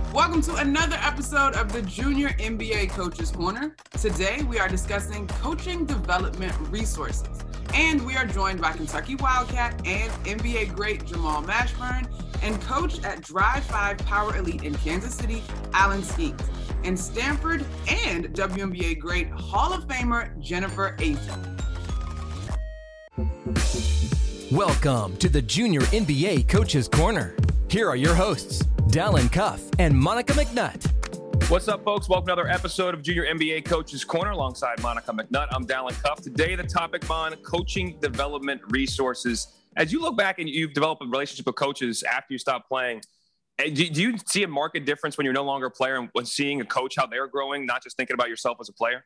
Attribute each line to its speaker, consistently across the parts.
Speaker 1: Welcome to another episode of the Junior NBA Coaches Corner. Today, we are discussing coaching development resources. And we are joined by Kentucky Wildcat and NBA great Jamal Mashburn and coach at Drive 5 Power Elite in Kansas City, Alan Skeens, and Stanford and WNBA great Hall of Famer Jennifer Azzi.
Speaker 2: Welcome to the Junior NBA Coaches Corner. Here are your hosts, Dallin Cuff and Monica McNutt.
Speaker 3: What's up, folks? Welcome to another episode of Junior NBA Coaches Corner alongside Monica McNutt. I'm Dallin Cuff. Today, the topic on coaching development resources. As you look back and you've developed a relationship with coaches after you stop playing, do you see a marked difference when you're no longer a player and when seeing a coach, how they're growing, not just thinking about yourself as a player?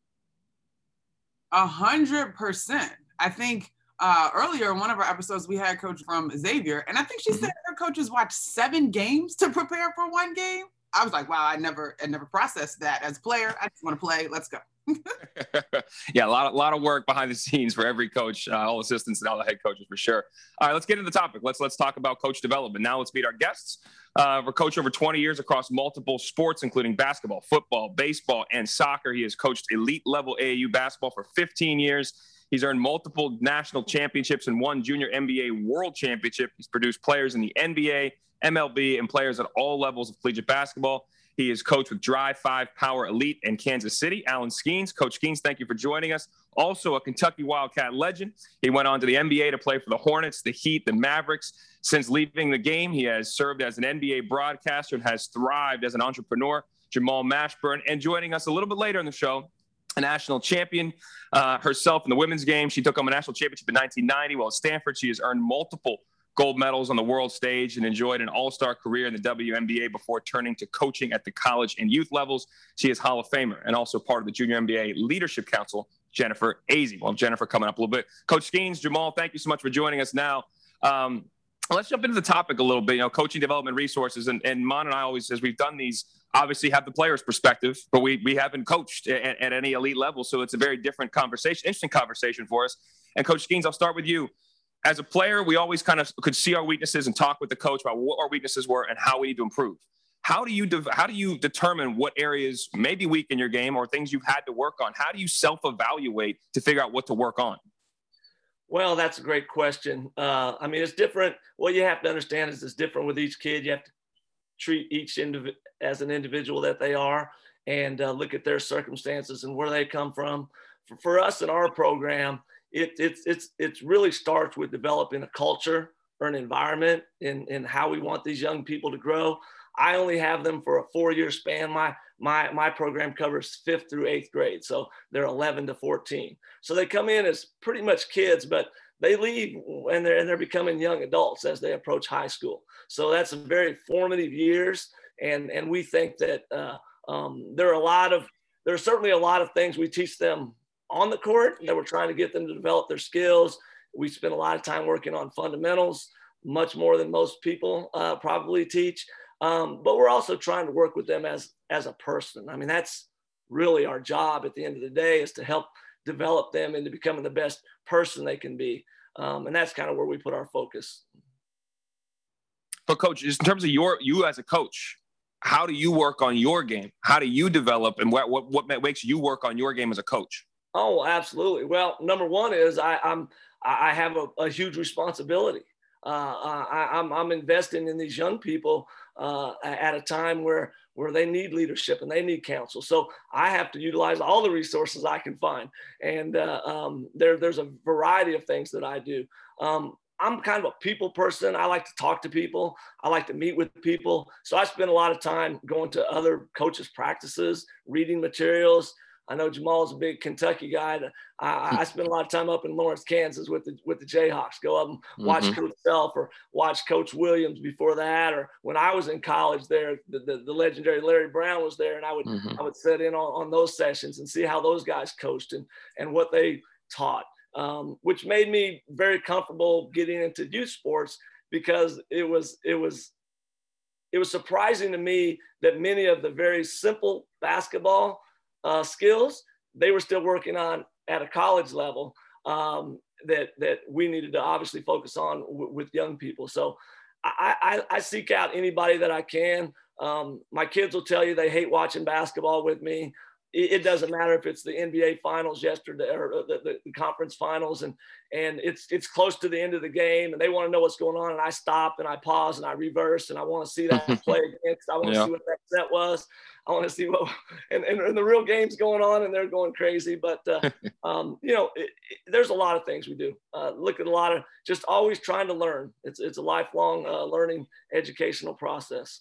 Speaker 1: 100%. I think earlier in one of our episodes, we had a coach from Xavier, and I think she said her coaches watched 7 games to prepare for one game. I was like, wow, I never processed that as a player. I just want to play. Let's go.
Speaker 3: Yeah, a lot of work behind the scenes for every coach, all assistants and all the head coaches for sure. All right, let's get into the topic. Let's talk about coach development. Now let's meet our guests. We're coached over 20 years across multiple sports, including basketball, football, baseball, and soccer. He has coached elite level AAU basketball for 15 years. He's earned multiple national championships and one junior NBA world championship. He's produced players in the NBA, MLB, and players at all levels of collegiate basketball. He is coached with Drive 5 Power Elite in Kansas City. Alan Skeens. Coach Skeens, thank you for joining us. Also a Kentucky Wildcat legend. He went on to the NBA to play for the Hornets, the Heat, the Mavericks. Since leaving the game, he has served as an NBA broadcaster and has thrived as an entrepreneur. Jamal Mashburn. And joining us a little bit later in the show, a national champion herself in the women's game. She took home a national championship in 1990. While at Stanford, she has earned multiple gold medals on the world stage and enjoyed an all-star career in the WNBA before turning to coaching at the college and youth levels. She is Hall of Famer and also part of the Junior NBA Leadership Council, Jennifer Azzi. Well, Jennifer coming up a little bit. Coach Skeens, Jamal, thank you so much for joining us now. Let's jump into the topic a little bit, coaching development resources. And Mon and I always, as we've done these, obviously have the player's perspective, but we haven't coached at any elite level. So it's a very different conversation, interesting conversation for us. And Coach Skeens, I'll start with you. As a player, we always kind of could see our weaknesses and talk with the coach about what our weaknesses were and how we need to improve. How do you determine what areas may be weak in your game or things you've had to work on? How do you self-evaluate to figure out what to work on?
Speaker 4: Well, that's a great question. It's different. What you have to understand is it's different with each kid. You have to treat each as an individual that they are and look at their circumstances and where they come from. For us in our program, it really starts with developing a culture or an environment in how we want these young people to grow. I only have them for a 4-year span. My program covers 5th through 8th grade. So they're 11 to 14. So they come in as pretty much kids, but they leave and they're becoming young adults as they approach high school. So that's a very formative years. And we think that there are certainly a lot of things we teach them on the court that we're trying to get them to develop their skills. We spend a lot of time working on fundamentals, much more than most people probably teach. But we're also trying to work with them as a person. I mean, that's really our job at the end of the day, is to help develop them into becoming the best person they can be. And that's kind of where we put our focus.
Speaker 3: But Coach, just in terms of you as a coach, how do you work on your game? How do you develop, and what makes you work on your game as a coach?
Speaker 4: Oh, absolutely. Well, number one is I have a huge responsibility. I'm investing in these young people at a time where they need leadership and they need counsel. So I have to utilize all the resources I can find. And there's a variety of things that I do. I'm kind of a people person. I like to talk to people. I like to meet with people. So I spend a lot of time going to other coaches' practices, reading materials. I know Jamal is a big Kentucky guy. I spend a lot of time up in Lawrence, Kansas with the Jayhawks. Go up and watch Coach Self or watch Coach Williams before that. Or when I was in college there, the legendary Larry Brown was there, and I would sit in on those sessions and see how those guys coached and what they taught, which made me very comfortable getting into youth sports, because it was surprising to me that many of the very simple basketball skills they were still working on at a college level that we needed to obviously focus on with young people. So I seek out anybody that I can My kids will tell you they hate watching basketball with me. It doesn't matter if it's the NBA finals yesterday or the conference finals and it's close to the end of the game and they want to know what's going on. And I stop and I pause and I reverse and I want to see that play again because I want to see what that set was. I want to see what, and the real game's going on and they're going crazy. But, there's a lot of things we do. Look at a lot of just always trying to learn. It's a lifelong learning educational process.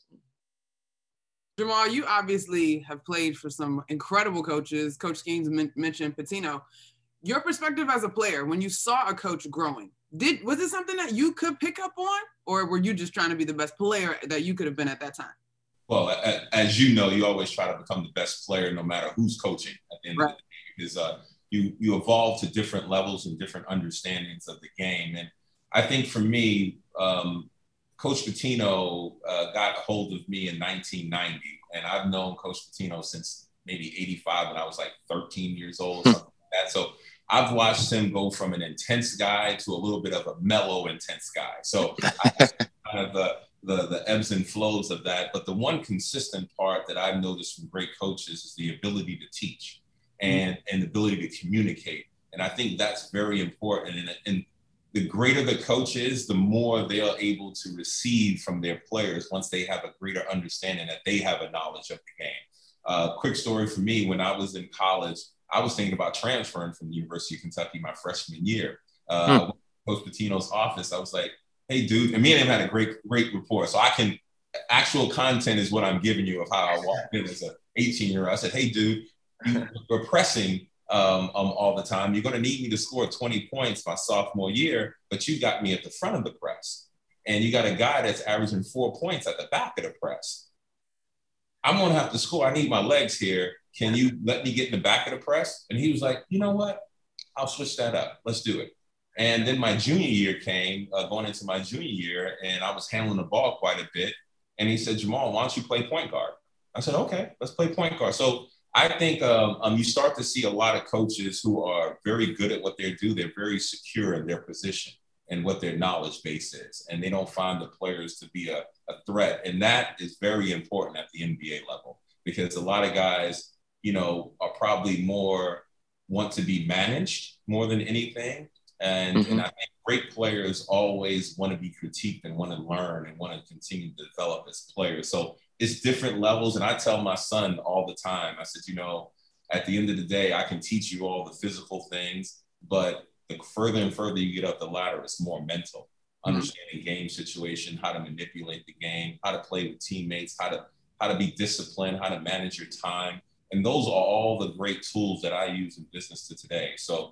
Speaker 1: Jamal, you obviously have played for some incredible coaches. Coach Skeens mentioned Pitino. Your perspective as a player, when you saw a coach growing, was it something that you could pick up on, or were you just trying to be the best player that you could have been at that time?
Speaker 5: Well, as you know, you always try to become the best player no matter who's coaching at the end of the day, because you evolve to different levels and different understandings of the game. And I think for me, Coach Pitino got a hold of me in 1990, and I've known Coach Pitino since maybe 85 when I was like 13 years old, something like that. So I've watched him go from an intense guy to a little bit of a mellow, intense guy. So I kind of the ebbs and flows of that. But the one consistent part that I've noticed from great coaches is the ability to teach and the ability to communicate. And I think that's very important. And the greater the coach is, the more they are able to receive from their players once they have a greater understanding that they have a knowledge of the game. Quick story for me, when I was in college, I was thinking about transferring from the University of Kentucky my freshman year. I went to Coach Pitino's office. I was like, hey, dude, and me and him had a great rapport. So actual content is what I'm giving you of how I walked in as an 18-year-old. I said, hey, dude, you're pressing all the time. You're going to need me to score 20 points my sophomore year, but you got me at the front of the press. And you got a guy that's averaging 4 points at the back of the press. I'm going to have to score. I need my legs here. Can you let me get in the back of the press? And he was like, you know what? I'll switch that up. Let's do it. And then my junior year came, going into my junior year, and I was handling the ball quite a bit. And he said, Jamal, why don't you play point guard? I said, okay, let's play point guard. So I think you start to see a lot of coaches who are very good at what they do. They're very secure in their position and what their knowledge base is. And they don't find the players to be a threat. And that is very important at the NBA level, because a lot of guys, are probably want to be managed more than anything. And I think great players always want to be critiqued and want to learn and want to continue to develop as players. So it's different levels. And I tell my son all the time, I said, at the end of the day, I can teach you all the physical things, but the further and further you get up the ladder, it's more mental, understanding game situation, how to manipulate the game, how to play with teammates, how to be disciplined, how to manage your time. And those are all the great tools that I use in business to today. So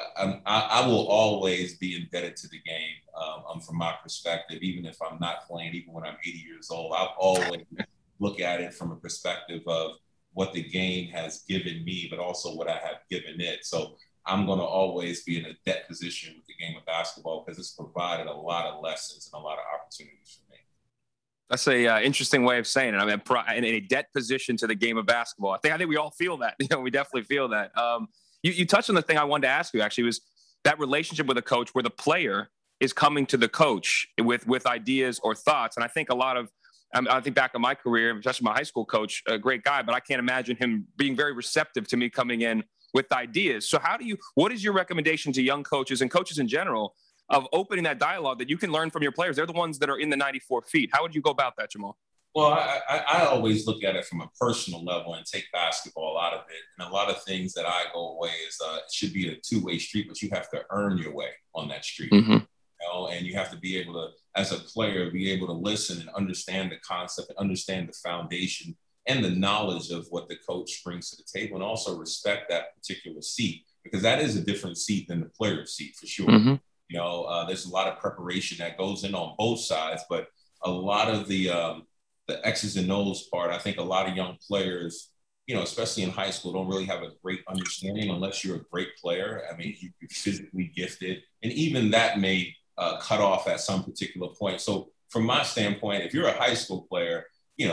Speaker 5: I will always be indebted to the game from my perspective, even if I'm not playing, even when I'm 80 years old. I'll always look at it from a perspective of what the game has given me, but also what I have given it. So I'm going to always be in a debt position with the game of basketball because it's provided a lot of lessons and a lot of opportunities for me.
Speaker 3: That's a interesting way of saying it. I mean, in a debt position to the game of basketball. I think we all feel that. We definitely feel that. You touched on the thing I wanted to ask you, actually, was that relationship with a coach where the player is coming to the coach with ideas or thoughts. And I think I think back in my career, especially my high school coach, a great guy, but I can't imagine him being very receptive to me coming in with ideas. So what is your recommendation to young coaches and coaches in general of opening that dialogue that you can learn from your players? They're the ones that are in the 94 feet. How would you go about that, Jamal?
Speaker 5: Well, I always look at it from a personal level and take basketball out of it. And a lot of things that I go away is it should be a two-way street, but you have to earn your way on that street. And you have to be able to, as a player, be able to listen and understand the concept and understand the foundation and the knowledge of what the coach brings to the table, and also respect that particular seat, because that is a different seat than the player's seat for sure. There's a lot of preparation that goes in on both sides, but a lot of the X's and O's part, I think a lot of young players, especially in high school, don't really have a great understanding unless you're a great player. I mean, you're physically gifted, and even that may cut off at some particular point. So from my standpoint, if you're a high school player,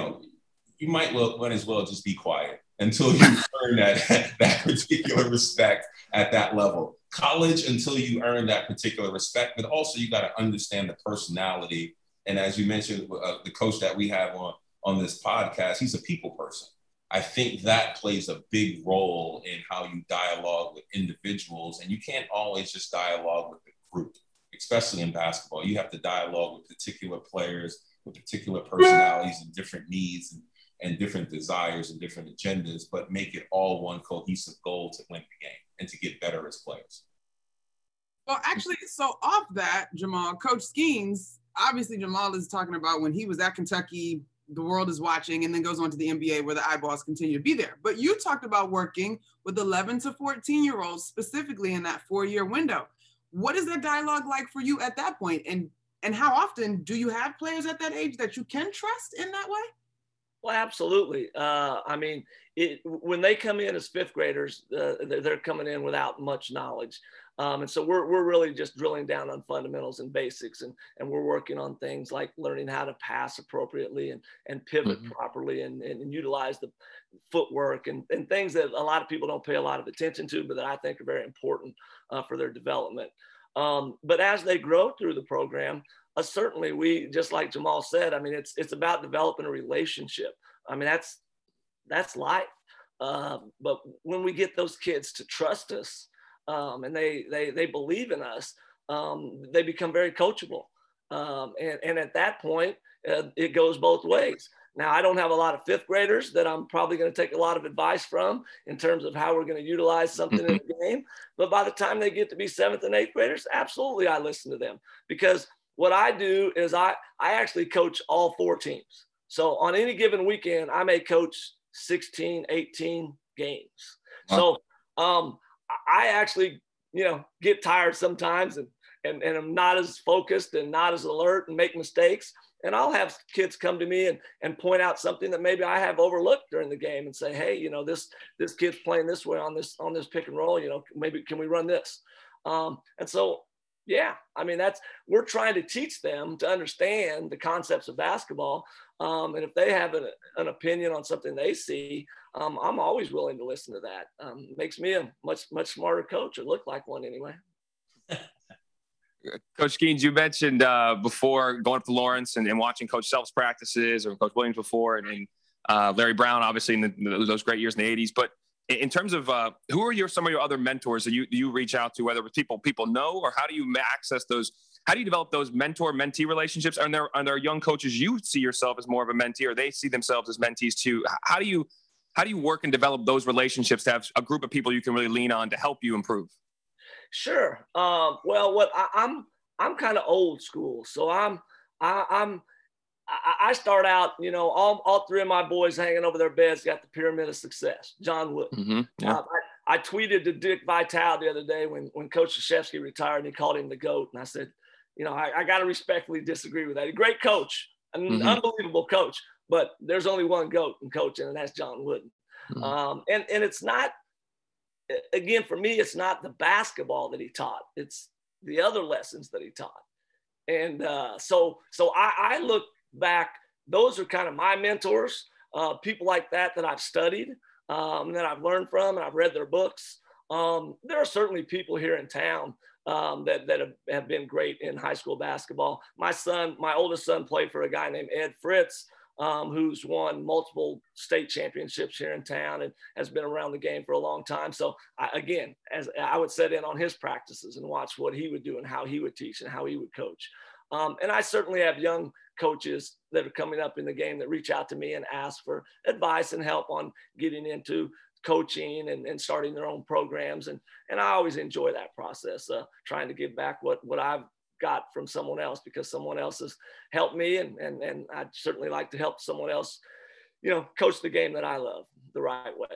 Speaker 5: you might as well just be quiet until you earn that particular respect at that level. College, until you earn that particular respect, but also you got to understand the personality. And as you mentioned, the coach that we have on this podcast, he's a people person. I think that plays a big role in how you dialogue with individuals, and you can't always just dialogue with the group, especially in basketball. You have to dialogue with particular players, with particular personalities and different needs and different desires and different agendas, but make it all one cohesive goal to win the game and to get better as players.
Speaker 1: Well, actually, so off that, Jamal, Coach Skeens, obviously Jamal is talking about when he was at Kentucky, the world is watching, and then goes on to the NBA where the eyeballs continue to be there. But you talked about working with 11 to 14-year-olds specifically in that 4-year window. What is that dialogue like for you at that point? And how often do you have players at that age that you can trust in that way?
Speaker 4: Well, absolutely. I mean, when they come in as fifth graders, they're coming in without much knowledge. And so we're really just drilling down on fundamentals and basics, and we're working on things like learning how to pass appropriately and pivot properly and utilize the footwork and things that a lot of people don't pay a lot of attention to, but that I think are very important for their development. But as they grow through the program, certainly we, just like Jamal said, I mean, it's about developing a relationship. I mean, that's life. But when we get those kids to trust us, and they believe in us, they become very coachable. And at that point, it goes both ways. Now, I don't have a lot of fifth graders that I'm probably going to take a lot of advice from in terms of how we're going to utilize something in the game. But by the time they get to be seventh and eighth graders, absolutely, I listen to them, because what I do is I actually coach all 4 teams. So on any given weekend, I may coach 16, 18 games. Wow. So I actually, get tired sometimes and I'm not as focused and not as alert and make mistakes. And I'll have kids come to me and point out something that maybe I have overlooked during the game and say, hey, this kid's playing this way on this pick and roll, maybe can we run this? And so, yeah, I mean, we're trying to teach them to understand the concepts of basketball. And if they have an opinion on something they see, I'm always willing to listen to that. Makes me a much smarter coach, or look like one anyway.
Speaker 3: Coach Skeens, you mentioned before going up to Lawrence and watching Coach Self's practices, or Coach Williams before, and Larry Brown, obviously in those great years in the 80s. But in terms of who are some of your other mentors that you reach out to, whether it's people know, or how do you access those? How do you develop those mentor-mentee relationships? Are there young coaches you see yourself as more of a mentee, or they see themselves as mentees too? How do you work and develop those relationships to have a group of people you can really lean on to help you improve?
Speaker 4: Sure. Well, I'm kind of old school, so I start out, all 3 of my boys hanging over their beds got the Pyramid of Success, John Wooden. Mm-hmm. Yeah. I tweeted to Dick Vitale the other day when Coach Krzyzewski retired, and he called him the GOAT. And I said, I got to respectfully disagree with that. He's a great coach, an unbelievable coach, but there's only one GOAT in coaching, and that's John Wooden. Mm-hmm. And it's not, again, for me, it's not the basketball that he taught. It's the other lessons that he taught. And so I look back, those are kind of my mentors, people like that I've studied, that I've learned from, and I've read their books. There are certainly people here in town that have been great in high school basketball. My oldest son played for a guy named Ed Fritz, who's won multiple state championships here in town and has been around the game for a long time. So as I would sit in on his practices and watch what he would do and how he would teach and how he would coach. And I certainly have young coaches that are coming up in the game that reach out to me and ask for advice and help on getting into coaching and starting their own programs. And I always enjoy that process, trying to give back what I've got from someone else, because someone else has helped me. And I'd certainly like to help someone else, coach the game that I love the right way.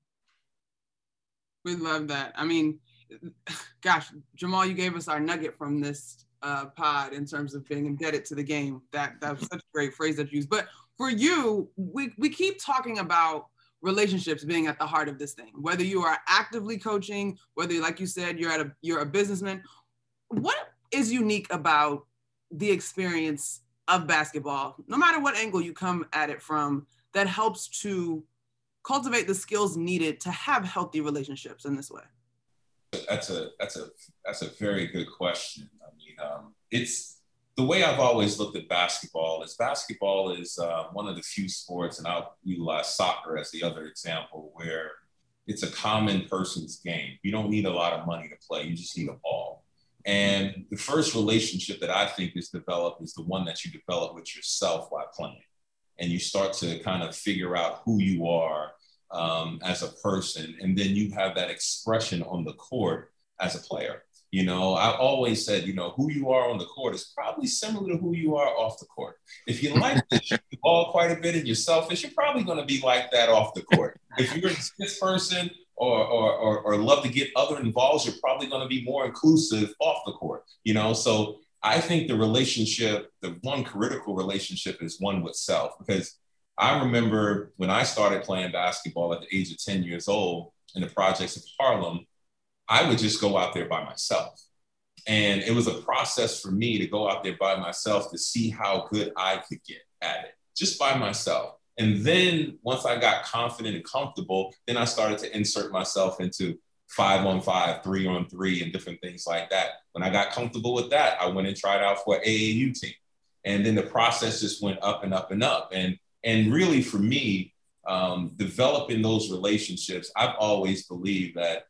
Speaker 1: We love that. I mean, gosh, Jamal, you gave us our nugget from this pod in terms of being indebted to the game. That was such a great phrase that you used. But for you, we keep talking about relationships being at the heart of this thing, whether you are actively coaching, whether, like you said, you're a businessman. What is unique about the experience of basketball, no matter what angle you come at it from, that helps to cultivate the skills needed to have healthy relationships in this way? That's
Speaker 5: a very good question. I mean, it's the way I've always looked at basketball is one of the few sports, and I'll utilize soccer as the other example, where it's a common person's game. You don't need a lot of money to play. You just need a ball. And the first relationship that I think is developed is the one that you develop with yourself while playing. And you start to kind of figure out who you are as a person. And then you have that expression on the court as a player. You know, I always said, you know, who you are on the court is probably similar to who you are off the court. If you like to shoot the ball quite a bit and you're selfish, you're probably going to be like that off the court. If you're this person or love to get other involved, you're probably going to be more inclusive off the court. You know, so I think the relationship, the one critical relationship is one with self, because I remember when I started playing basketball at the age of 10 years old in the projects of Harlem, I would just go out there by myself. And it was a process for me to go out there by myself to see how good I could get at it, just by myself. And then once I got confident and comfortable, then I started to insert myself into 5-on-5, 3-on-3, and different things like that. When I got comfortable with that, I went and tried out for an AAU team. And then the process just went up and up and up. And really for me, developing those relationships, I've always believed that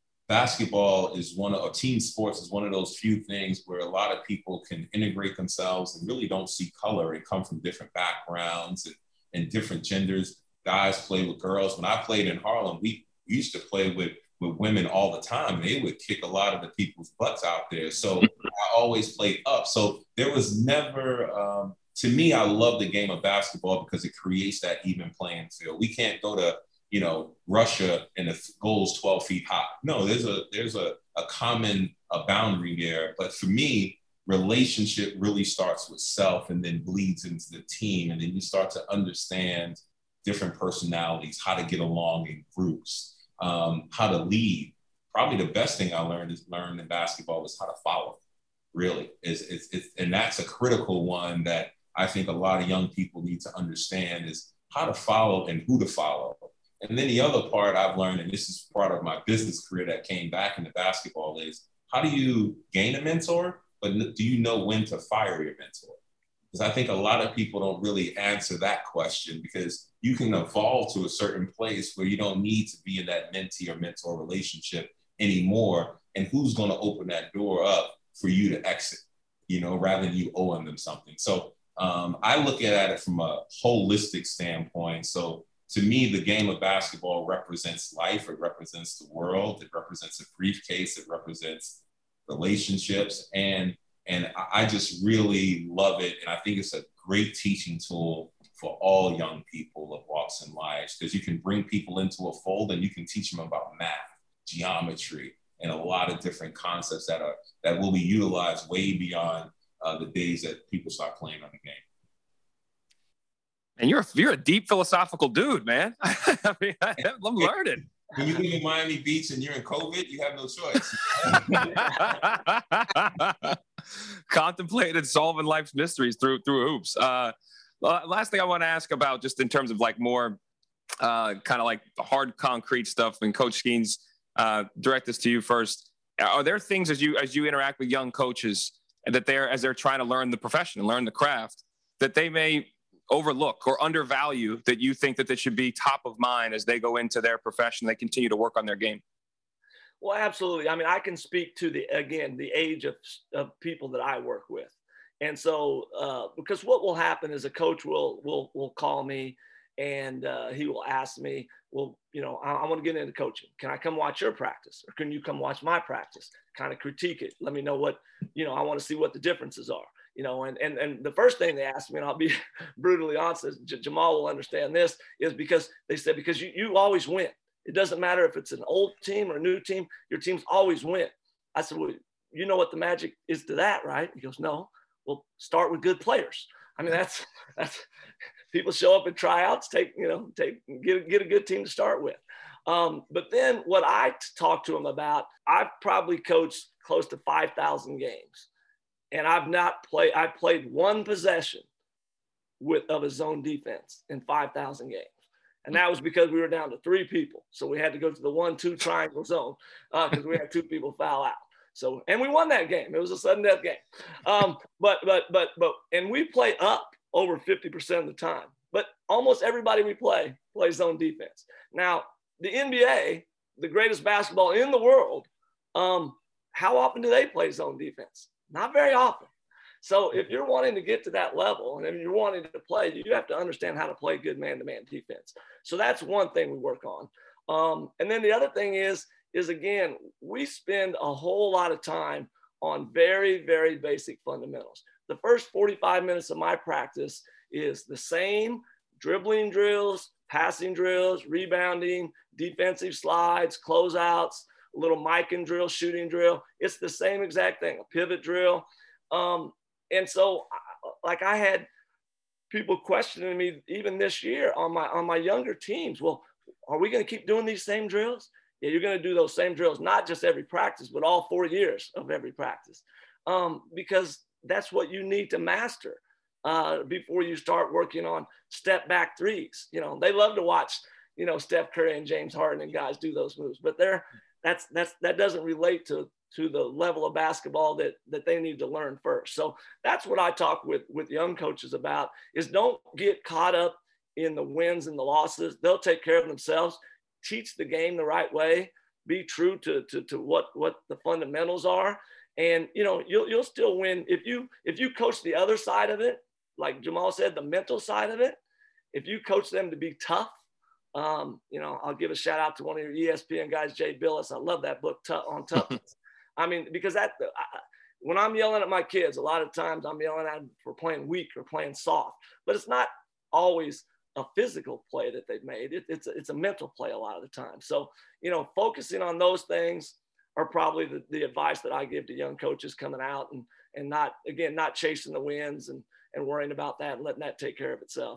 Speaker 5: basketball is team sports is one of those few things where a lot of people can integrate themselves and really don't see color and come from different backgrounds and different genders. Guys play with girls. When I played in Harlem, we used to play with women all the time. They would kick a lot of the people's butts out there. So I always played up. So there was never, to me, I love the game of basketball because it creates that even playing field. We can't go to, you know, Russia and the goal's 12 feet high. No, there's a common boundary there. But for me, relationship really starts with self and then bleeds into the team. And then you start to understand different personalities, how to get along in groups, how to lead. Probably the best thing I learned in basketball is how to follow, really. And that's a critical one that I think a lot of young people need to understand, is how to follow and who to follow. And then the other part I've learned, and this is part of my business career that came back into basketball, is how do you gain a mentor, but do you know when to fire your mentor? Because I think a lot of people don't really answer that question, because you can evolve to a certain place where you don't need to be in that mentee or mentor relationship anymore. And who's going to open that door up for you to exit, you know, rather than you owing them something. So I look at it from a holistic standpoint. So to me, the game of basketball represents life. It represents the world. It represents a briefcase. It represents relationships. And I just really love it. And I think it's a great teaching tool for all young people of walks in lives, because you can bring people into a fold and you can teach them about math, geometry, and a lot of different concepts that will be utilized way beyond the days that people start playing on the game.
Speaker 3: And you're a deep philosophical dude, man. I mean, I'm learning.
Speaker 5: When you live in Miami Beach and you're in COVID, you have no choice.
Speaker 3: Contemplated solving life's mysteries through hoops. Last thing I want to ask about, just in terms of like more kind of like hard concrete stuff, and Coach Skeens, direct this to you first. Are there things as you interact with young coaches that as they're trying to learn the profession and learn the craft, that they may overlook or undervalue, that you think that should be top of mind as they go into their profession, they continue to work on their game?
Speaker 4: Well, absolutely. I mean, I can speak to the age of people that I work with. And so, because what will happen is a coach will call me and he will ask me, well, you know, I want to get into coaching. Can I come watch your practice? Or can you come watch my practice? Kind of critique it. Let me know what, you know, I want to see what the differences are. You know, and the first thing they asked me, and I'll be brutally honest, Jamal will understand this, is because they said, because you always win. It doesn't matter if it's an old team or a new team, your teams always win. I said, well, you know what the magic is to that, right? He goes, no, well, start with good players. I mean, that's people show up at tryouts, get a good team to start with. But then what I talk to them about, I've probably coached close to 5,000 games. And I played one possession of a zone defense in 5,000 games. And that was because we were down to 3 people. So we had to go to the 1-2 triangle zone because we had 2 people foul out. So, and we won that game. It was a sudden death game. And we play up over 50% of the time, but almost everybody we play plays zone defense. Now, the NBA, the greatest basketball in the world, how often do they play zone defense? Not very often. So if you're wanting to get to that level and if you're wanting to play, you have to understand how to play good man-to-man defense. So that's one thing we work on. And then the other thing is again, we spend a whole lot of time on very, very basic fundamentals. The first 45 minutes of my practice is the same dribbling drills, passing drills, rebounding, defensive slides, closeouts, a little micing drill, shooting drill. It's the same exact thing, a pivot drill. And so like I had people questioning me even this year on my younger teams. Well, are we going to keep doing these same drills? Yeah, you're going to do those same drills, not just every practice, but all 4 years of every practice, because that's what you need to master before you start working on step back threes. You know, they love to watch, you know, Steph Curry and James Harden and guys do those moves, but that doesn't relate to the level of basketball that they need to learn first. So that's what I talk with young coaches about, is don't get caught up in the wins and the losses. They'll take care of themselves. Teach the game the right way. Be true to what the fundamentals are, and you know you'll still win if you coach the other side of it. Like Jamal said, the mental side of it. If you coach them to be tough, you know, I'll give a shout out to one of your ESPN guys, Jay Billis. I love that book on toughness. I mean, because when I'm yelling at my kids, a lot of times I'm yelling at them for playing weak or playing soft, but it's not always a physical play that they've made. It's a mental play a lot of the time. So, you know, focusing on those things are probably the advice that I give to young coaches coming out, and not chasing the wins and worrying about that and letting that take care of itself.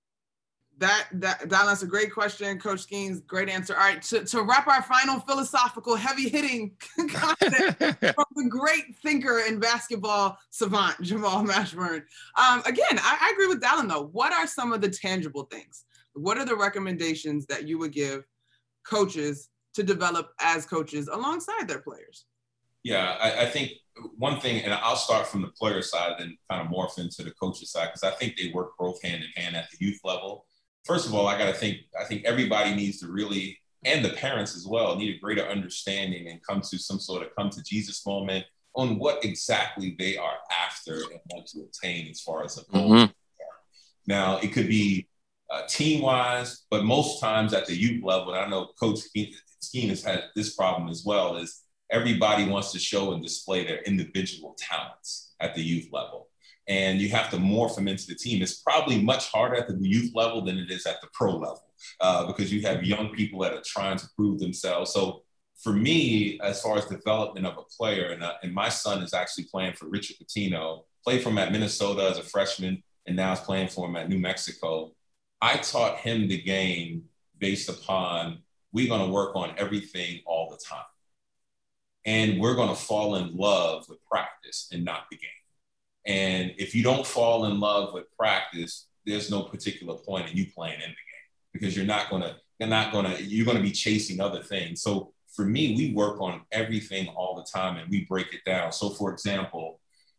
Speaker 1: That's a great question, Coach Skeens. Great answer. All right, to wrap our final philosophical, heavy-hitting content from the great thinker and basketball savant, Jamal Mashburn. Again, I agree with Dallin, though. What are some of the tangible things? What are the recommendations that you would give coaches to develop as coaches alongside their players?
Speaker 5: Yeah, I think one thing, and I'll start from the player side and kind of morph into the coach's side, because I think they work both hand in hand at the youth level. First of all, I think everybody needs to really, and the parents as well, need a greater understanding and come to some sort of come to Jesus moment on what exactly they are after and want to attain as far as a goal. Mm-hmm. Now, it could be team-wise, but most times at the youth level, and I know Coach Skeen has had this problem as well, is everybody wants to show and display their individual talents at the youth level. And you have to morph them into the team. It's probably much harder at the youth level than it is at the pro level because you have young people that are trying to prove themselves. So for me, as far as development of a player, and my son is actually playing for Richard Pitino, played for him at Minnesota as a freshman, and now is playing for him at New Mexico. I taught him the game based upon we're going to work on everything all the time. And we're going to fall in love with practice and not the game. And if you don't fall in love with practice, there's no particular point in you playing in the game because you're going to be chasing other things. So for me, we work on everything all the time and we break it down. So for example,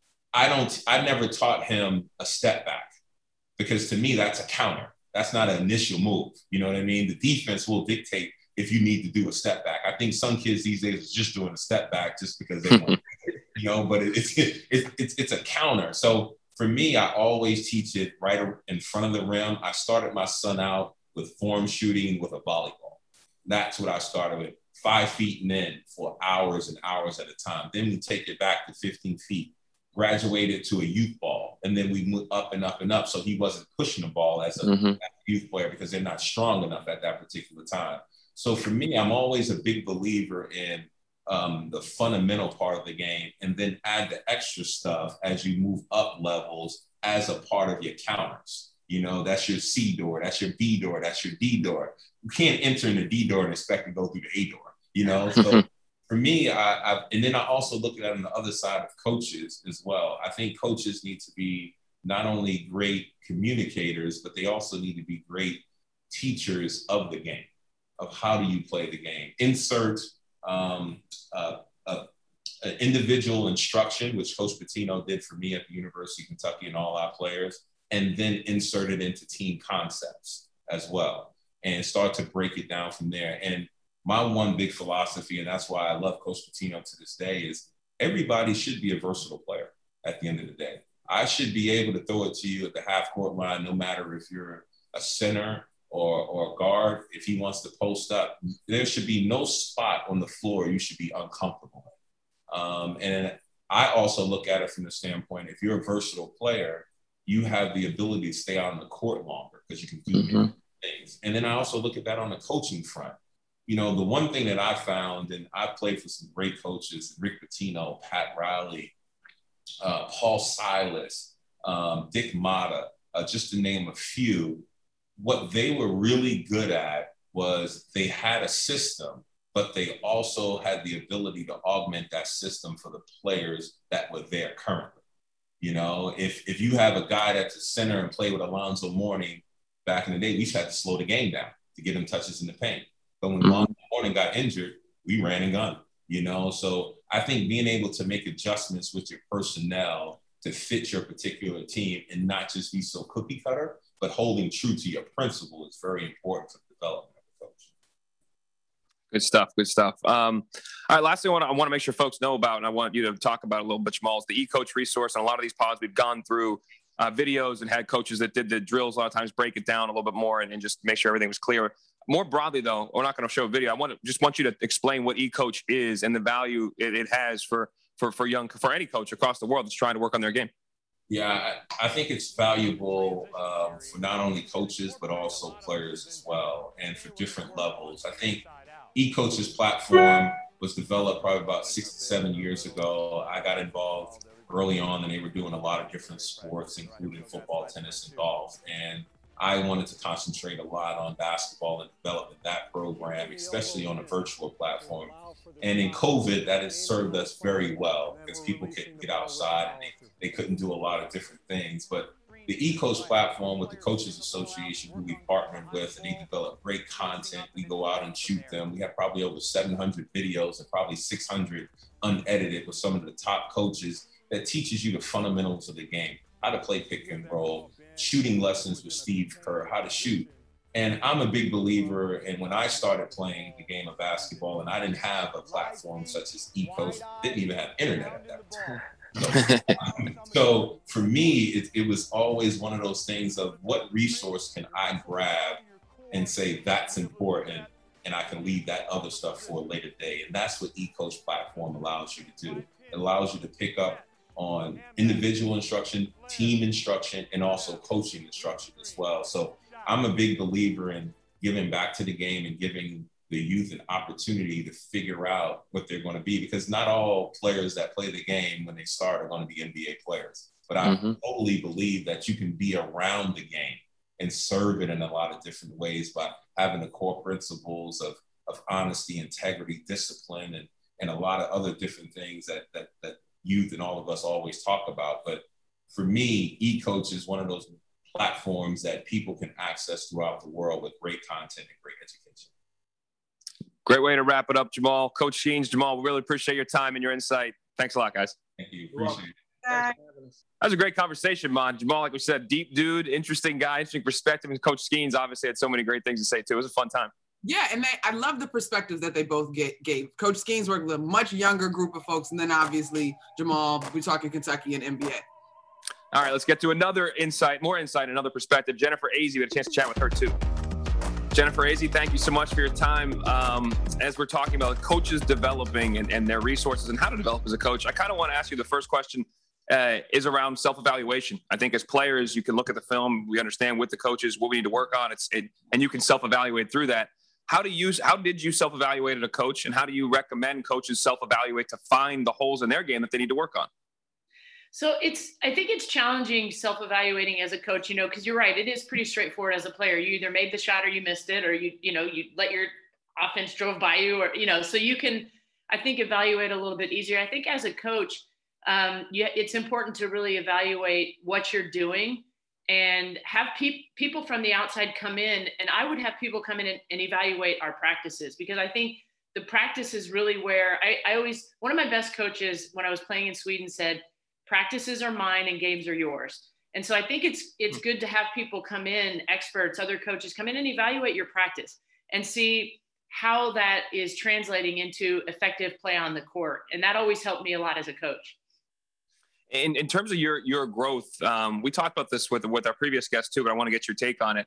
Speaker 5: I never taught him a step back because to me, that's a counter. That's not an initial move. You know what I mean? The defense will dictate if you need to do a step back. I think some kids these days are just doing a step back just because they want to, you know, but it's a counter. So for me, I always teach it right in front of the rim. I started my son out with form shooting with a volleyball. That's what I started with, 5 feet and in for hours and hours at a time. Then we take it back to 15 feet, graduated to a youth ball. And then we moved up and up and up. So he wasn't pushing the ball as a youth player because they're not strong enough at that particular time. So for me, I'm always a big believer in the fundamental part of the game and then add the extra stuff as you move up levels as a part of your counters. You know, that's your C door, that's your B door, that's your D door. You can't enter in the D door and expect to go through the A door, you know? So for me, and then I also look at it on the other side of coaches as well. I think coaches need to be not only great communicators, but they also need to be great teachers of the game. Of how do you play the game? Insert individual instruction, which Coach Pitino did for me at the University of Kentucky and all our players, and then insert it into team concepts as well and start to break it down from there. And my one big philosophy, and that's why I love Coach Pitino to this day, is everybody should be a versatile player at the end of the day. I should be able to throw it to you at the half court line, no matter if you're a center or a guard. If he wants to post up, there should be no spot on the floor you should be uncomfortable in. And I also look at it from the standpoint, if you're a versatile player, you have the ability to stay out on the court longer because you can do many things. And then I also look at that on the coaching front. You know, the one thing that I found, and I played for some great coaches, Rick Pitino, Pat Riley, Paul Silas, Dick Motta, just to name a few. What they were really good at was they had a system, but they also had the ability to augment that system for the players that were there currently. You know, if you have a guy that's a center and play with Alonzo Mourning back in the day, we just had to slow the game down to get him touches in the paint. But when Alonzo Mourning got injured, we ran and gun, you know? So I think being able to make adjustments with your personnel to fit your particular team and not just be so cookie cutter, but holding true to your principle is very important for the development of the coach.
Speaker 3: Good stuff. Good stuff. All right. Last thing I want to make sure folks know about, and I want you to talk about it a little bit, Jamal, is the eCoach resource. And a lot of these pods we've gone through videos and had coaches that did the drills a lot of times break it down a little bit more and just make sure everything was clear. More broadly, though, we're not going to show a video. I want you to explain what eCoach is and the value it has for any coach across the world that's trying to work on their game.
Speaker 5: Yeah, I think it's valuable for not only coaches, but also players as well, and for different levels. I think eCoach's platform was developed probably about 6 to 7 years ago. I got involved early on, and they were doing a lot of different sports, including football, tennis, and golf. And I wanted to concentrate a lot on basketball and developing that program, especially on a virtual platform. And in COVID, that has served us very well because people couldn't get outside and they couldn't do a lot of different things. But the eCoach platform with the Coaches Association, who we partnered with, and they develop great content. We go out and shoot them. We have probably over 700 videos and probably 600 unedited with some of the top coaches that teaches you the fundamentals of the game, how to play pick and roll, shooting lessons with Steve Kerr, how to shoot. And I'm a big believer, and when I started playing the game of basketball, and I didn't have a platform such as eCoach, didn't even have internet at that time. So for me, it was always one of those things of what resource can I grab and say that's important, and I can leave that other stuff for a later day. And that's what eCoach platform allows you to do. It allows you to pick up on individual instruction, team instruction, and also coaching instruction as well. So I'm a big believer in giving back to the game and giving the youth an opportunity to figure out what they're going to be, because not all players that play the game when they start are going to be NBA players. But I totally believe that you can be around the game and serve it in a lot of different ways by having the core principles of honesty, integrity, discipline, and a lot of other different things that youth and all of us always talk about. But for me, eCoach is one of those platforms that people can access throughout the world with great content and great education.
Speaker 3: Great way to wrap it up, Jamal. Coach Sheens, Jamal, we really appreciate your time and your insight. Thanks a lot, guys.
Speaker 5: Thank you. Appreciate it.
Speaker 3: That was a great conversation, Mon. Jamal, like we said, deep dude, interesting guy, interesting perspective. And Coach Skeens obviously had so many great things to say, too. It was a fun time.
Speaker 1: Yeah, and I love the perspectives that they both gave. Coach Skeens worked with a much younger group of folks, and then obviously Jamal, we're talking Kentucky and NBA.
Speaker 3: All right, let's get to another more insight, another perspective. Jennifer Azzi, we had a chance to chat with her too. Jennifer Azzi, thank you so much for your time. As we're talking about coaches developing and their resources and how to develop as a coach, I kind of want to ask you the first question is around self-evaluation. I think as players, you can look at the film, we understand with the coaches what we need to work on, and you can self-evaluate through that. How did you self-evaluate as a coach, and how do you recommend coaches self-evaluate to find the holes in their game that they need to work on?
Speaker 6: So I think it's challenging self-evaluating as a coach, because you're right. It is pretty straightforward as a player. You either made the shot or you missed it, or you let your offense drove by you, or, so you can, I think, evaluate a little bit easier. I think as a coach, it's important to really evaluate what you're doing and have people from the outside come in. And I would have people come in and evaluate our practices, because I think the practice is really where I always, one of my best coaches when I was playing in Sweden said, practices are mine and games are yours. And so I think it's good to have people come in, experts, other coaches come in and evaluate your practice and see how that is translating into effective play on the court. And that always helped me a lot as a coach.
Speaker 3: In terms of your growth, we talked about this with our previous guest too, but I want to get your take on it.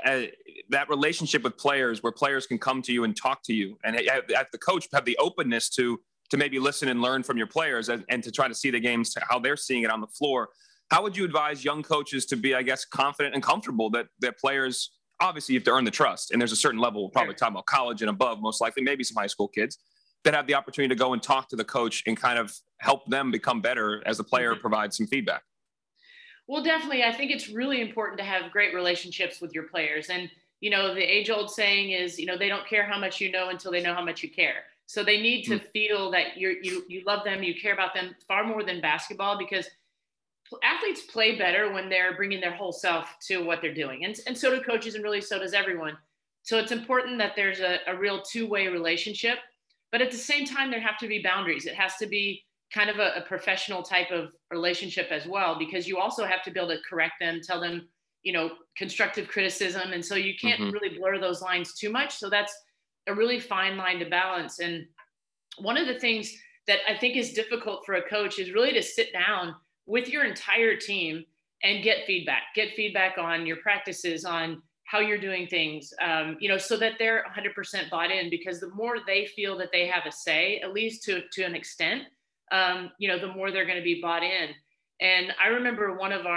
Speaker 3: That relationship with players, where players can come to you and talk to you, and have the coach have the openness to maybe listen and learn from your players, and to try to see the games, how they're seeing it on the floor. How would you advise young coaches to be, I guess, confident and comfortable that players, obviously you have to earn the trust, and there's a certain level, we're probably talking about college and above, most likely, maybe some high school kids, that have the opportunity to go and talk to the coach and kind of help them become better as the player provides some feedback?
Speaker 6: Well, definitely. I think it's really important to have great relationships with your players. And, you know, the age old saying is, you know, they don't care how much you know until they know how much you care. So they need to feel that you love them, you care about them far more than basketball, because athletes play better when they're bringing their whole self to what they're doing. And so do coaches, and really so does everyone. So it's important that there's a real two-way relationship, but at the same time, there have to be boundaries. It has to be kind of a professional type of relationship as well, because you also have to be able to correct them, tell them, you know, constructive criticism. And so you can't really blur those lines too much. So that's a really fine line to balance. And one of the things that I think is difficult for a coach is really to sit down with your entire team and get feedback on your practices, on how you're doing things, you know, so that they're 100% bought in, because the more they feel that they have a say, at least to an extent, you know, the more they're going to be bought in. And I remember one of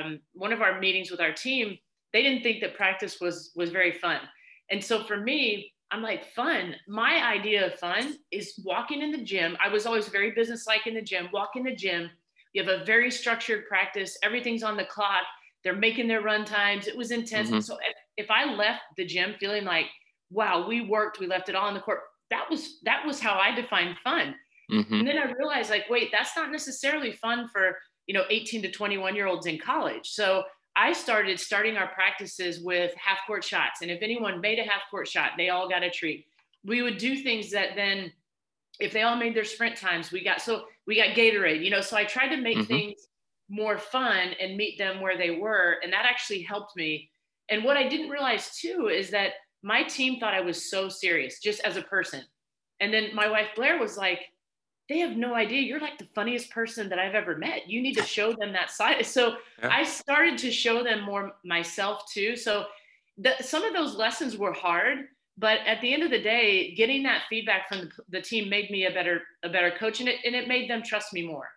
Speaker 6: our meetings with our team, they didn't think that practice was very fun. And so for me, I'm like, fun. My idea of fun is walking in the gym. I was always very businesslike in the gym, walk in the gym. You have a very structured practice. Everything's on the clock. They're making their run times. It was intense. And so if I left the gym feeling like, wow, we left it all on the court, that was how I defined fun. And then I realized, like, wait, that's not necessarily fun for, you know, 18 to 21-year-olds in college. So I starting our practices with half court shots. And if anyone made a half court shot, they all got a treat. We would do things that then, if they all made their sprint times, we got Gatorade, you know. So I tried to make things more fun and meet them where they were. And that actually helped me. And what I didn't realize too is that my team thought I was so serious just as a person. And then my wife Blair was like, they have no idea. You're like the funniest person that I've ever met. You need to show them that side. So I started to show them more myself too. So some of those lessons were hard, but at the end of the day, getting that feedback from the team made me a better coach, and it made them trust me more.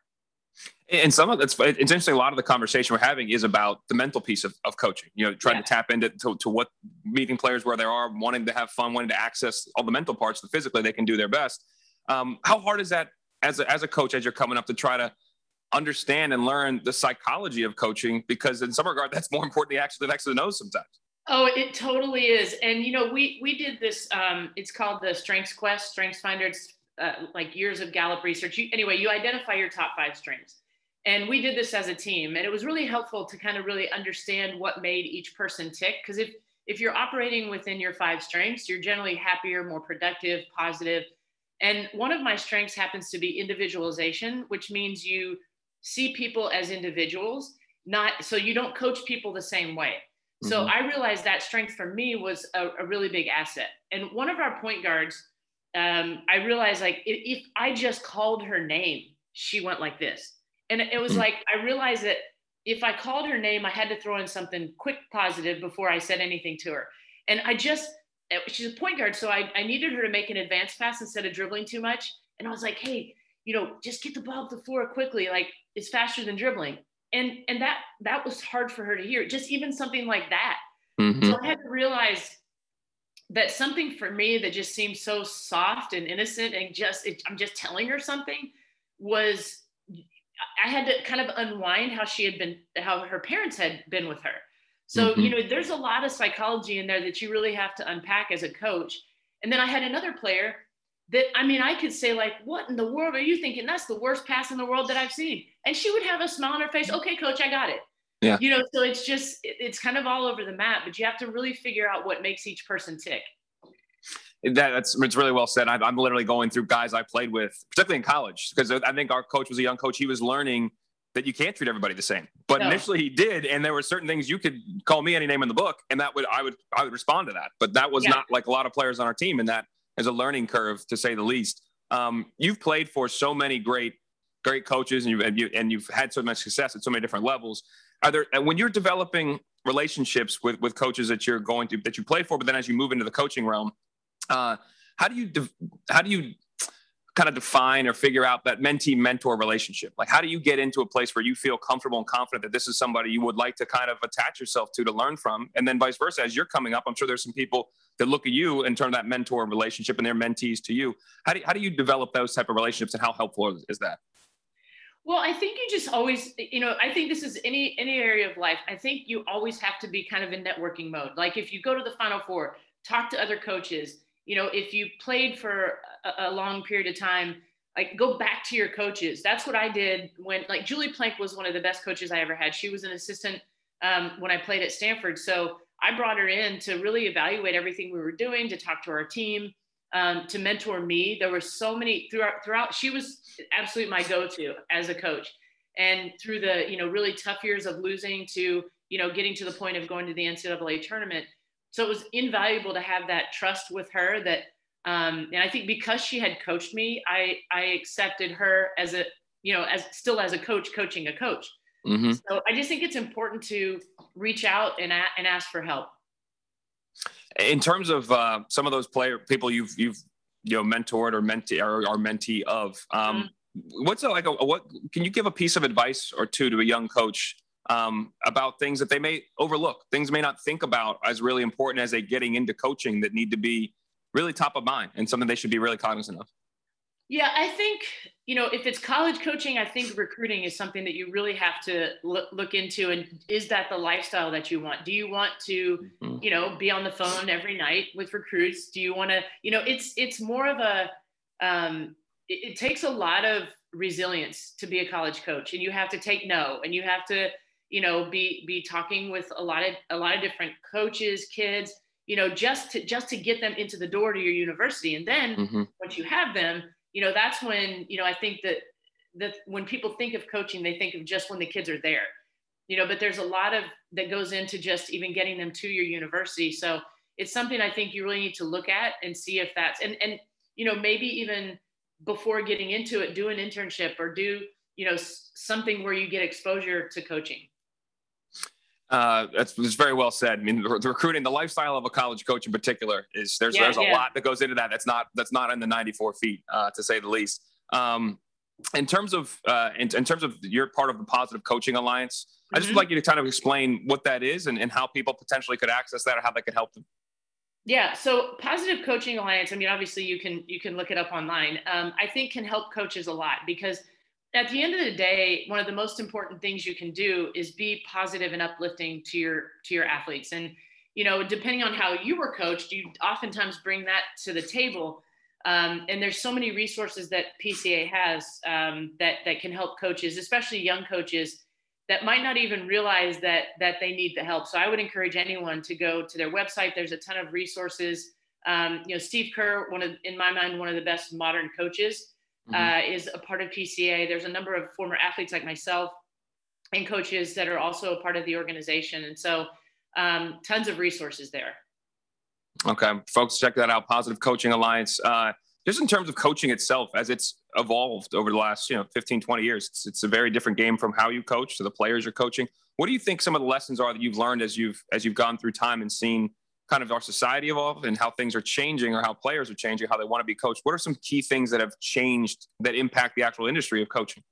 Speaker 3: And some of it's interesting. A lot of the conversation we're having is about the mental piece of coaching, you know, trying to tap into to what meeting players where they are, wanting to have fun, wanting to access all the mental parts, that physically they can do their best. How hard is that as a coach, as you're coming up, to try to understand and learn the psychology of coaching? Because in some regard, that's more important than actually the X and the O's sometimes.
Speaker 6: Oh, it totally is. And, you know, we did this, it's called the Strengths Quest, Strengths Finder. It's like years of Gallup research. You identify your top 5 strengths. And we did this as a team. And it was really helpful to kind of really understand what made each person tick. Because if you're operating within your 5 strengths, you're generally happier, more productive, positive. And one of my strengths happens to be individualization, which means you see people as individuals, so you don't coach people the same way. So I realized that strength for me was a really big asset. And one of our point guards, I realized, like, if I just called her name, she went like this. And it was like, I realized that if I called her name, I had to throw in something quick positive before I said anything to her. And she's a point guard, so I needed her to make an advance pass instead of dribbling too much. And I was like, hey, you know, just get the ball up the floor quickly. Like, it's faster than dribbling. And that was hard for her to hear, just even something like that. So I had to realize that something for me that just seemed so soft and innocent and I'm just telling her something, was I had to kind of unwind how her parents had been with her. So, you know, there's a lot of psychology in there that you really have to unpack as a coach. And then I had another player that, I mean, I could say, like, what in the world are you thinking? That's the worst pass in the world that I've seen. And she would have a smile on her face. Okay, coach, I got it. Yeah. You know, so it's kind of all over the map, but you have to really figure out what makes each person tick.
Speaker 3: It's really well said. I'm literally going through guys I played with, particularly in college, because I think our coach was a young coach. He was learning that you can't treat everybody the same. But initially he did, and there were certain things you could call me any name in the book, and I would respond to that. But that was not like a lot of players on our team, and that is a learning curve, to say the least. You've played for so many great coaches, and you've had so much success at so many different levels. When you're developing relationships with coaches that you play for, but then as you move into the coaching realm, how do you kind of define or figure out that mentee-mentor relationship? Like, how do you get into a place where you feel comfortable and confident that this is somebody you would like to kind of attach yourself to learn from? And then vice versa, as you're coming up, I'm sure there's some people that look at you and turn that mentor relationship and their mentees to you. How do you develop those type of relationships, and how helpful is that?
Speaker 6: Well, I think you just always, I think this is any area of life. I think you always have to be kind of in networking mode. Like, if you go to the Final Four, talk to other coaches. If you played for a long period of time, like, go back to your coaches. That's what I did when, like, Julie Plank was one of the best coaches I ever had. She was an assistant when I played at Stanford. So I brought her in to really evaluate everything we were doing, to talk to our team, to mentor me. There were so many throughout. She was absolutely my go-to as a coach. And through the, really tough years of losing to, getting to the point of going to the NCAA tournament. So it was invaluable to have that trust with her that, and I think because she had coached me, I accepted her as a coach coaching a coach. Mm-hmm. So I just think it's important to reach out and ask for help.
Speaker 3: In terms of some of those people you've mentored or mentee of, what can you give a piece of advice or two to a young coach about things that they may overlook, things may not think about as really important as they getting into coaching, that need to be really top of mind and something they should be really cognizant of?
Speaker 6: Yeah, I think, if it's college coaching, I think recruiting is something that you really have to look into. And is that the lifestyle that you want? Do you want to, be on the phone every night with recruits? Do you want to, it's more of a, it takes a lot of resilience to be a college coach, and you have to take no, and you have to, be talking with a lot of different coaches, kids, just to get them into the door to your university. And then once you have them, that's when, I think that when people think of coaching, they think of just when the kids are there, but there's a lot that goes into just even getting them to your university. So it's something I think you really need to look at and see if that's, and maybe even before getting into it, do an internship or do, something where you get exposure to coaching.
Speaker 3: That's very well said. I mean, the recruiting, the lifestyle of a college coach in particular is there's a lot that goes into that. That's not in the 94 feet, to say the least. In terms of your part of the Positive Coaching Alliance, I just would like you to kind of explain what that is and how people potentially could access that or how that could help them.
Speaker 6: Yeah. So Positive Coaching Alliance, I mean, obviously you can look it up online. I think can help coaches a lot, because at the end of the day, one of the most important things you can do is be positive and uplifting to your athletes. And, depending on how you were coached, you oftentimes bring that to the table. And there's so many resources that PCA has that can help coaches, especially young coaches that might not even realize that they need the help. So I would encourage anyone to go to their website. There's a ton of resources. Steve Kerr, in my mind, one of the best modern coaches, is a part of PCA. There's a number of former athletes like myself and coaches that are also a part of the organization. And so tons of resources there.
Speaker 3: Okay. Folks, check that out. Positive Coaching Alliance. Just in terms of coaching itself, as it's evolved over the last, 15, 20 years, it's a very different game from how you coach to the players you're coaching. What do you think some of the lessons are that you've learned as you've gone through time and seen kind of our society evolve and how things are changing, or how players are changing, how they want to be coached? What are some key things that have changed that impact the actual industry of coaching?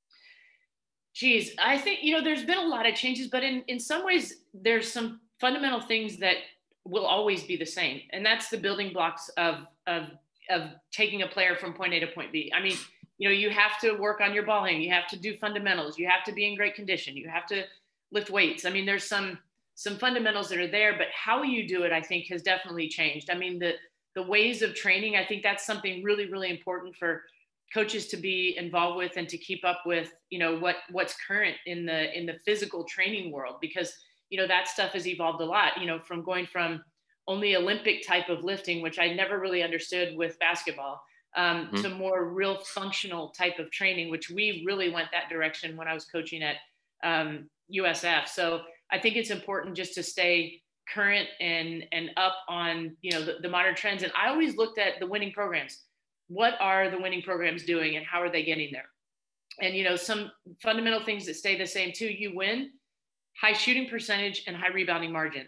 Speaker 6: Geez, I think, there's been a lot of changes, but in some ways there's some fundamental things that will always be the same. And that's the building blocks of taking a player from point A to point B. I mean, you have to work on your ball handling. You have to do fundamentals. You have to be in great condition. You have to lift weights. I mean, there's some fundamentals that are there, but how you do it, I think, has definitely changed. I mean, the ways of training, I think that's something really, really important for coaches to be involved with and to keep up with, what's current in the physical training world, because, that stuff has evolved a lot, from going from only Olympic type of lifting, which I never really understood with basketball, to more real functional type of training, which we really went that direction when I was coaching at USF. So I think it's important just to stay current and up on, the modern trends. And I always looked at the winning programs. What are the winning programs doing and how are they getting there? And, some fundamental things that stay the same too. You win high shooting percentage and high rebounding margin.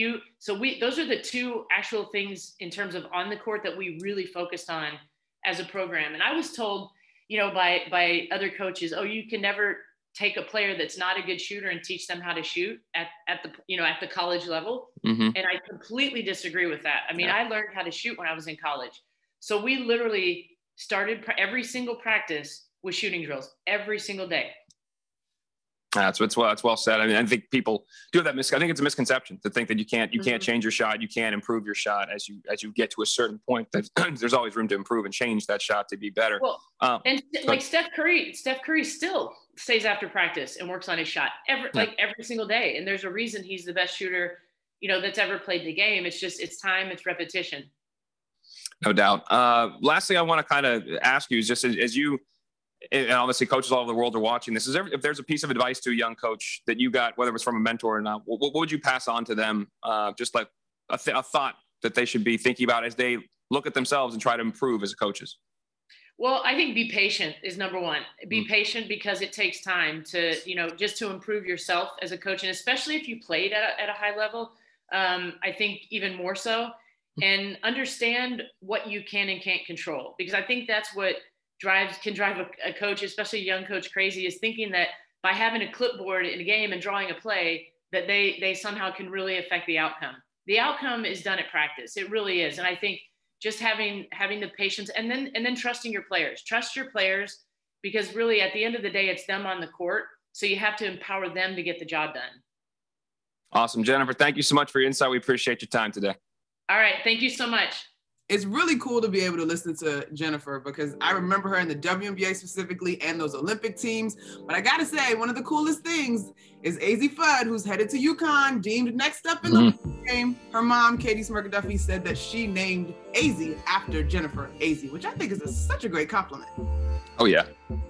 Speaker 6: Those are the two actual things in terms of on the court that we really focused on as a program. And I was told, by other coaches, you can never take a player that's not a good shooter and teach them how to shoot at the college level. Mm-hmm. And I completely disagree with that. I mean, I learned how to shoot when I was in college. So we literally started every single practice with shooting drills every single day.
Speaker 3: That's well said. I mean, I think people do have that. I think it's a misconception to think that you can't change your shot. You can't improve your shot as you get to a certain point. That there's always room to improve and change that shot to be better.
Speaker 6: Well, Steph Curry still stays after practice and works on his shot every single day. And there's a reason he's the best shooter, that's ever played the game. It's just, it's time, it's repetition.
Speaker 3: No doubt. Lastly, I want to kind of ask you is just as you, and obviously coaches all over the world are watching this, if there's a piece of advice to a young coach that you got, whether it was from a mentor or not, what would you pass on to them? Just like a thought that they should be thinking about as they look at themselves and try to improve as coaches.
Speaker 6: Well, I think be patient is number one. Be patient because it takes time to, just to improve yourself as a coach. And especially if you played at a high level, I think even more so, and understand what you can and can't control, because I think that's what can drive a coach, especially a young coach, crazy, is thinking that by having a clipboard in a game and drawing a play that they somehow can really affect the outcome. The outcome is done at practice. It really is. And I think just having the patience and then trusting your players. Trust your players, because really at the end of the day, it's them on the court. So you have to empower them to get the job done.
Speaker 3: Awesome. Jennifer, thank you so much for your insight. We appreciate your time today.
Speaker 6: All right. Thank you so much.
Speaker 1: It's really cool to be able to listen to Jennifer, because I remember her in the WNBA specifically and those Olympic teams. But I got to say, one of the coolest things is Azzi Fudd, who's headed to UConn, deemed next up in the game. Her mom, Katie Smirka-Duffy, said that she named Azzi after Jennifer Azzi, which I think is such a great compliment.
Speaker 3: Oh, yeah.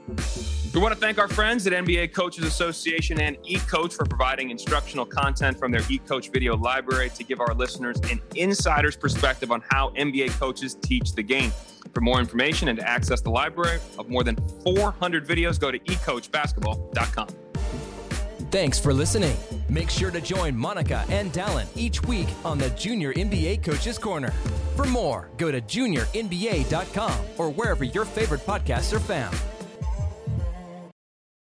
Speaker 3: We want to thank our friends at NBA Coaches Association and eCoach for providing instructional content from their eCoach video library to give our listeners an insider's perspective on how NBA coaches teach the game. For more information and to access the library of more than 400 videos, go to ecoachbasketball.com.
Speaker 2: Thanks for listening. Make sure to join Monica and Dallin each week on the Junior NBA Coaches Corner. For more, go to juniornba.com or wherever your favorite podcasts are found.